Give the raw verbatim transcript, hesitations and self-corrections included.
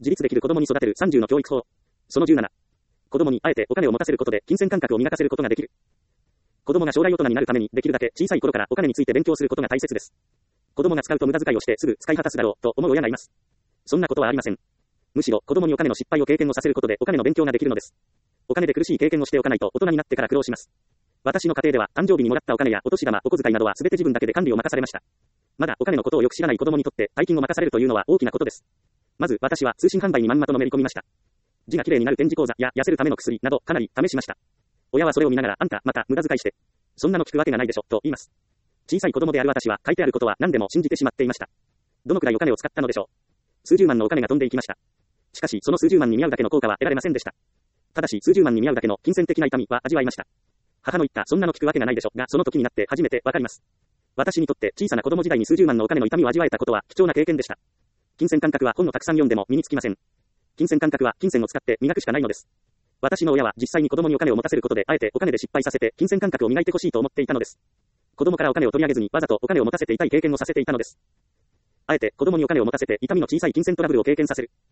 自立できる子供に育てるさんじゅうの教育法。そのじゅうなな。子供にあえてお金を持たせることで金銭感覚を磨かせることができる。子供が将来大人になるためにできるだけ小さい頃からお金について勉強することが大切です。子供が使うと無駄遣いをしてすぐ使い果たすだろうと思う親がいます。そんなことはありません。むしろ子供にお金の失敗を経験をさせることでお金の勉強ができるのです。お金で苦しい経験をしておかないと大人になってから苦労します。私の家庭では誕生日にもらったお金やお年玉、お小遣いなどは全て自分だけで管理を任されました。まだお金のことをよく知らない子供にとって大金を任されるというのは大きなことです。まず私は通信販売にまんまとのめり込みました。字が綺麗になる展示講座や痩せるための薬などかなり試しました。親はそれを見ながらあんたまた無駄遣いして、そんなの聞くわけがないでしょと言います。小さい子供である私は書いてあることは何でも信じてしまっていました。どのくらいお金を使ったのでしょう。数十万のお金が飛んでいきました。しかしその数十万に見合うだけの効果は得られませんでした。ただし数十万に見合うだけの金銭的な痛みは味わいました。母の言ったそんなの聞くわけがないでしょがその時になって初めてわかります。私にとって小さな子供時代に数十万のお金の痛みを味わえたことは貴重な経験でした。金銭感覚は本をたくさん読んでも身につきません。金銭感覚は金銭を使って磨くしかないのです。私の親は実際に子供にお金を持たせることであえてお金で失敗させて金銭感覚を磨いてほしいと思っていたのです。子供からお金を取り上げずにわざとお金を持たせて痛い経験をさせていたのです。あえて子供にお金を持たせて痛みの小さい金銭トラブルを経験させる。